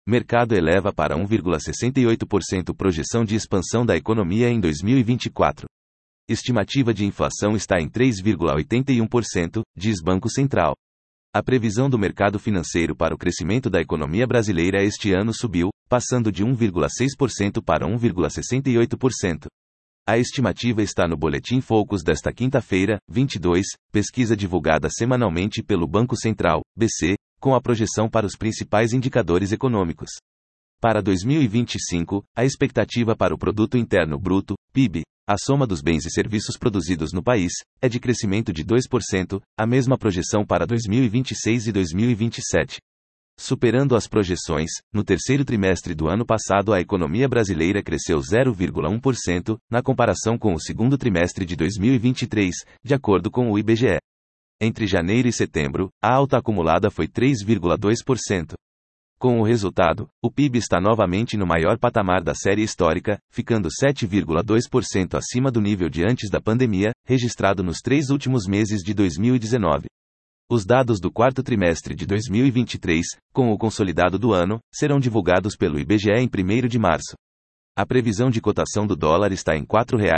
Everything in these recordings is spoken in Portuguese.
Mercado eleva para 1,68% projeção de expansão da economia em 2024. Estimativa de inflação está em 3,81%, diz Banco Central. A previsão do mercado financeiro para o crescimento da economia brasileira este ano subiu, passando de 1,6% para 1,68%. A estimativa está no Boletim Focus desta quinta-feira, 22, pesquisa divulgada semanalmente pelo Banco Central, BC, com a projeção para os principais indicadores econômicos. Para 2025, a expectativa para o Produto Interno Bruto, PIB, a soma dos bens e serviços produzidos no país, é de crescimento de 2%, a mesma projeção para 2026 e 2027. Superando as projeções, no terceiro trimestre do ano passado a economia brasileira cresceu 0,1%, na comparação com o segundo trimestre de 2023, de acordo com o IBGE. Entre janeiro e setembro, a alta acumulada foi 3,2%. Com o resultado, o PIB está novamente no maior patamar da série histórica, ficando 7,2% acima do nível de antes da pandemia, registrado nos 3 últimos meses de 2019. Os dados do quarto trimestre de 2023, com o consolidado do ano, serão divulgados pelo IBGE em 1º de março. A previsão de cotação do dólar está em R$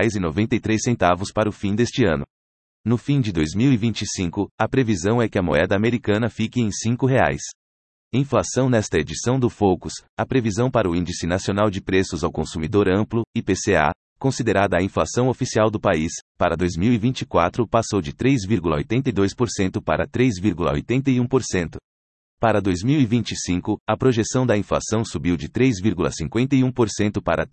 4,93 para o fim deste ano. No fim de 2025, a previsão é que a moeda americana fique em R$ 5,00. Inflação. Nesta edição do Focus, a previsão para o Índice Nacional de Preços ao Consumidor Amplo, IPCA, considerada a inflação oficial do país, para 2024 passou de 3,82% para 3,81%. Para 2025, a projeção da inflação subiu de 3,51% para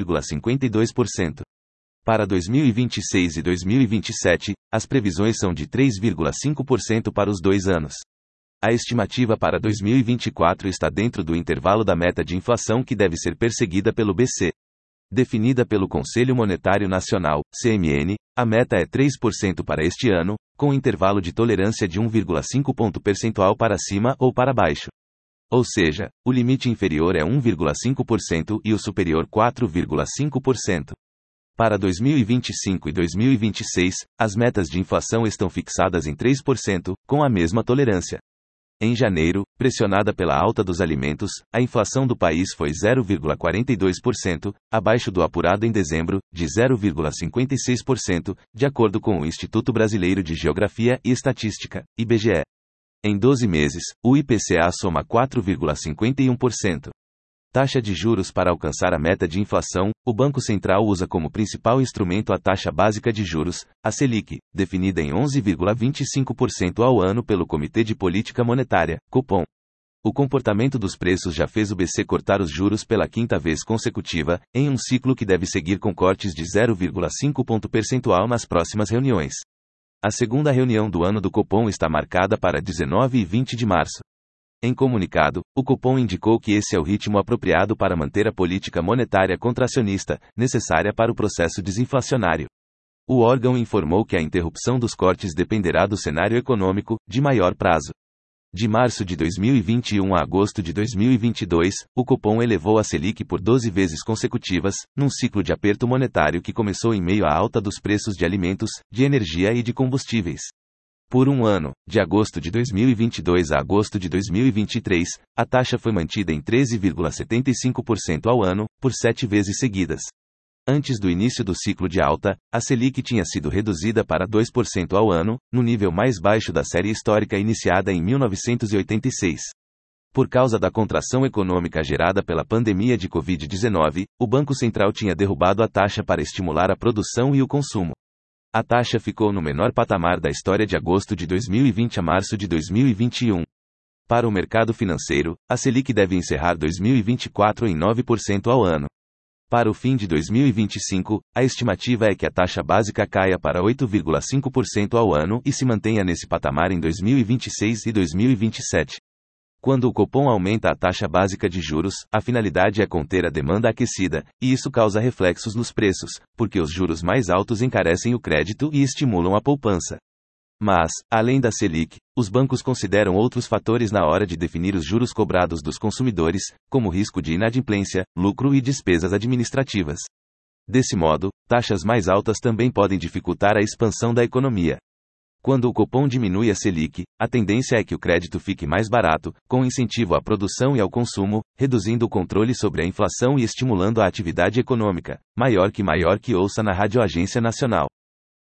3,52%. Para 2026 e 2027, as previsões são de 3,5% para os 2 anos. A estimativa para 2024 está dentro do intervalo da meta de inflação que deve ser perseguida pelo BC. Definida pelo Conselho Monetário Nacional, CMN, a meta é 3% para este ano, com intervalo de tolerância de 1,5 ponto percentual para cima ou para baixo. Ou seja, o limite inferior é 1,5% e o superior 4,5%. Para 2025 e 2026, as metas de inflação estão fixadas em 3%, com a mesma tolerância. Em janeiro, pressionada pela alta dos alimentos, a inflação do país foi 0,42%, abaixo do apurado em dezembro, de 0,56%, de acordo com o Instituto Brasileiro de Geografia e Estatística, IBGE. Em 12 meses, o IPCA soma 4,51%. Taxa de juros. Para alcançar a meta de inflação, o Banco Central usa como principal instrumento a taxa básica de juros, a Selic, definida em 11,25% ao ano pelo Comitê de Política Monetária, Copom. O comportamento dos preços já fez o BC cortar os juros pela 5ª vez consecutiva, em um ciclo que deve seguir com cortes de 0,5 ponto percentual nas próximas reuniões. A segunda reunião do ano do Copom está marcada para 19 e 20 de março. Em comunicado, o Copom indicou que esse é o ritmo apropriado para manter a política monetária contracionista, necessária para o processo desinflacionário. O órgão informou que a interrupção dos cortes dependerá do cenário econômico, de maior prazo. De março de 2021 a agosto de 2022, o Copom elevou a Selic por 12 vezes consecutivas, num ciclo de aperto monetário que começou em meio à alta dos preços de alimentos, de energia e de combustíveis. Por um ano, de agosto de 2022 a agosto de 2023, a taxa foi mantida em 13,75% ao ano, por 7 vezes seguidas. Antes do início do ciclo de alta, a Selic tinha sido reduzida para 2% ao ano, no nível mais baixo da série histórica iniciada em 1986. Por causa da contração econômica gerada pela pandemia de Covid-19, o Banco Central tinha derrubado a taxa para estimular a produção e o consumo. A taxa ficou no menor patamar da história de agosto de 2020 a março de 2021. Para o mercado financeiro, a Selic deve encerrar 2024 em 9% ao ano. Para o fim de 2025, a estimativa é que a taxa básica caia para 8,5% ao ano e se mantenha nesse patamar em 2026 e 2027. Quando o Copom aumenta a taxa básica de juros, a finalidade é conter a demanda aquecida, e isso causa reflexos nos preços, porque os juros mais altos encarecem o crédito e estimulam a poupança. Mas, além da Selic, os bancos consideram outros fatores na hora de definir os juros cobrados dos consumidores, como risco de inadimplência, lucro e despesas administrativas. Desse modo, taxas mais altas também podem dificultar a expansão da economia. Quando o Copom diminui a Selic, a tendência é que o crédito fique mais barato, com incentivo à produção e ao consumo, reduzindo o controle sobre a inflação e estimulando a atividade econômica. Maior que ouça na Rádio Agência Nacional.